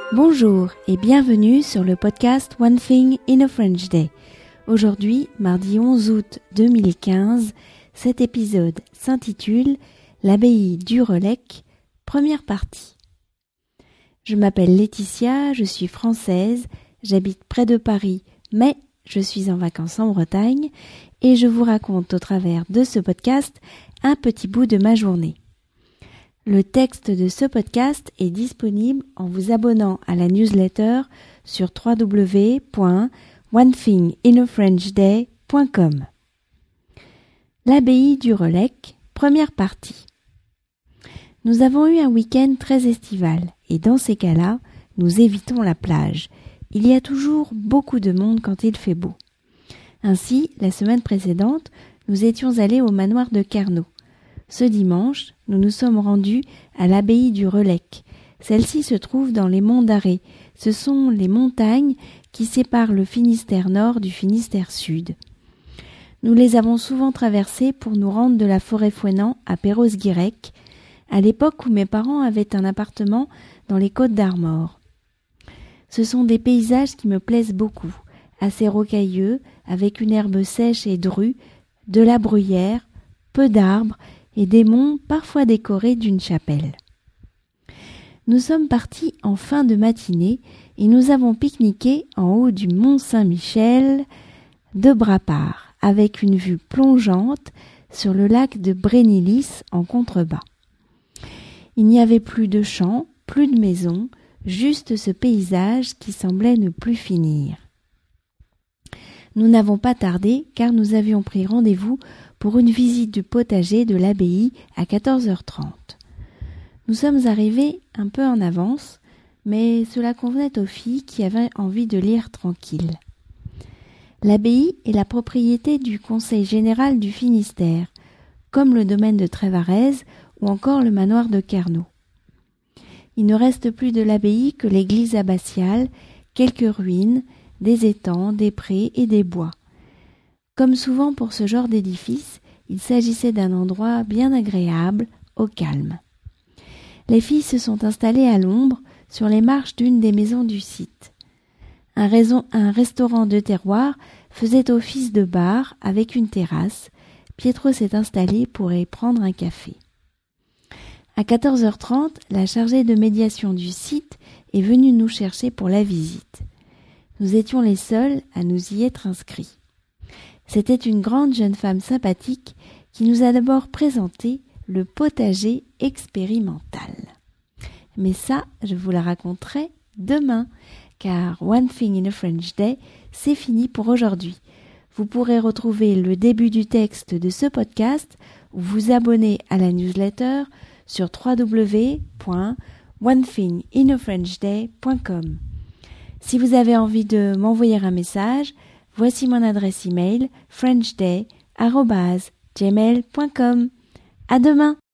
Bonjour et bienvenue sur le podcast One Thing in a French Day. Aujourd'hui, mardi 11 août 2015, cet épisode s'intitule L'abbaye du Relecq, première partie. Je m'appelle Laetitia, je suis française, j'habite près de Paris, mais je suis en vacances en Bretagne et je vous raconte au travers de ce podcast un petit bout de ma journée. Le texte de ce podcast est disponible en vous abonnant à la newsletter sur www.onethinginafrenchday.com. L'abbaye du Relecq, première partie. Nous avons eu un week-end très estival et dans ces cas-là, nous évitons la plage. Il y a toujours beaucoup de monde quand il fait beau. Ainsi, la semaine précédente, nous étions allés au manoir de Carnot. Ce dimanche, nous nous sommes rendus à l'abbaye du Relecq. Celle-ci se trouve dans les monts d'Arrée. Ce sont les montagnes qui séparent le Finistère Nord du Finistère Sud. Nous les avons souvent traversées pour nous rendre de la Forêt-Fouesnant à Perros-Guirec, à l'époque où mes parents avaient un appartement dans les Côtes-d'Armor. Ce sont des paysages qui me plaisent beaucoup, assez rocailleux, avec une herbe sèche et drue, de la bruyère, peu d'arbres, et des monts parfois décorés d'une chapelle. Nous sommes partis en fin de matinée et nous avons pique-niqué en haut du mont Saint-Michel de Brapart, avec une vue plongeante sur le lac de Brénilis en contrebas. Il n'y avait plus de champs, plus de maisons, juste ce paysage qui semblait ne plus finir. Nous n'avons pas tardé car nous avions pris rendez-vous pour une visite du potager de l'abbaye à 14h30. Nous sommes arrivés un peu en avance, mais cela convenait aux filles qui avaient envie de lire tranquille. L'abbaye est la propriété du Conseil général du Finistère, comme le domaine de Trévarez ou encore le manoir de Carnot. Il ne reste plus de l'abbaye que l'église abbatiale, quelques ruines, des étangs, des prés et des bois. Comme souvent pour ce genre d'édifice, il s'agissait d'un endroit bien agréable, au calme. Les filles se sont installées à l'ombre sur les marches d'une des maisons du site. Un restaurant de terroir faisait office de bar avec une terrasse. Pietro s'est installé pour y prendre un café. À 14h30, la chargée de médiation du site est venue nous chercher pour la visite. Nous étions les seuls à nous y être inscrits. C'était une grande jeune femme sympathique qui nous a d'abord présenté le potager expérimental. Mais ça, je vous la raconterai demain, car One Thing in a French Day, c'est fini pour aujourd'hui. Vous pourrez retrouver le début du texte de ce podcast ou vous abonner à la newsletter sur www.onethinginafrenchday.com. Si vous avez envie de m'envoyer un message, voici mon adresse email frenchday@gmail.com. À demain!